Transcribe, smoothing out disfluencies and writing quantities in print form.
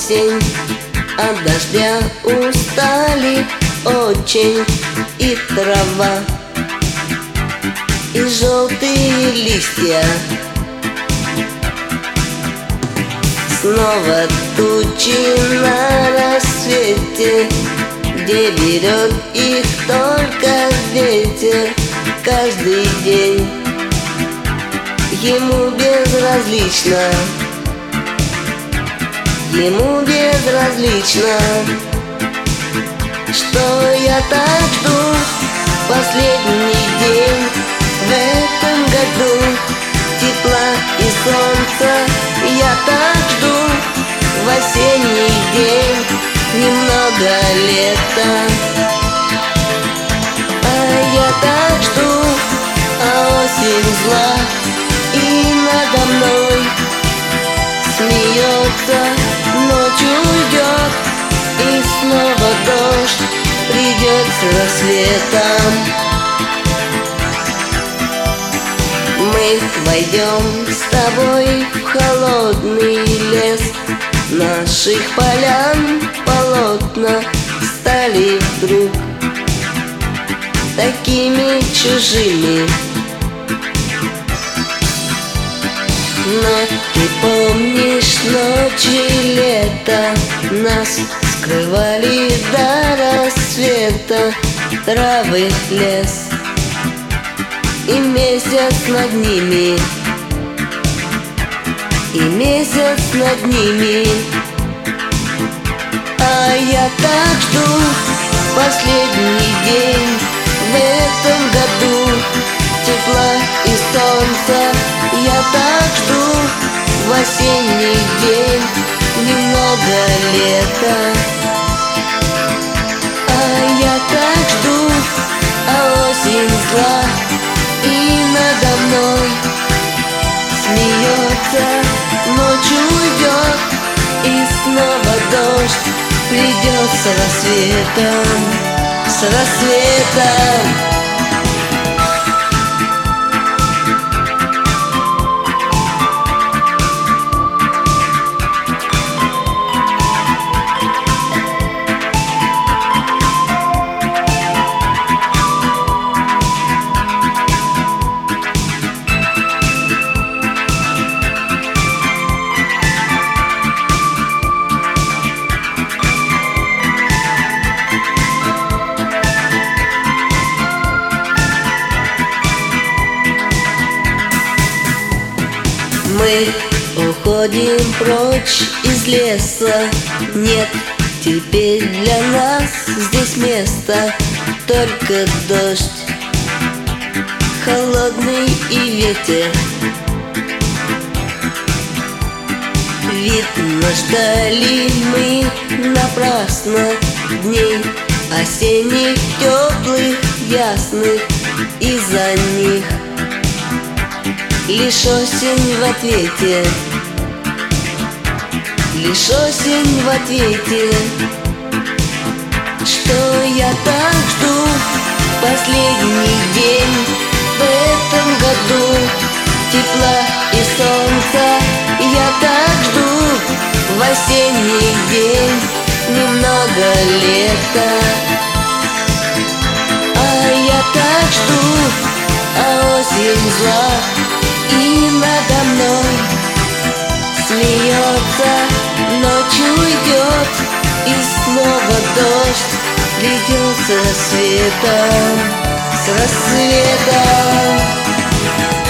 осень, от дождя устали очень и трава, и желтые листья. Снова тучи на рассвете, где берет их только ветер. Каждый день ему безразлично, ему безразлично, что я так жду последний день в этом году. Тепла и солнца я так жду в осенний день, немного лета. А я так жду, а осень зла и надо мной смеется. Ночь уйдет, и снова дождь придет с рассветом. Мы войдем с тобой в холодный лес, наших полян полотна стали вдруг такими чужими. Но ты помнишь ночи лета, нас скрывали до рассвета травы, лес и месяц над ними, и месяц над ними. А я так жду последний день в этом году, тепла и солнца. Я так жду в осенний день немного лета. А я так жду, а осень зла и надо мной смеется. Ночь уйдет, и снова дождь придет с рассветом, с рассветом. Мы уходим прочь из леса, нет теперь для нас здесь места, только дождь холодный и ветер. Видно, ждали мы напрасно дней осенних, теплых, ясных, из-за них лишь осень в ответе, лишь осень в ответе. Что я так жду последний день в этом году, тепла и солнца. Я так жду в осенний день немного лета. А я так жду, а осень зла и надо мной смеется. Ночь уйдет, и снова дождь придет с рассветом, с рассветом.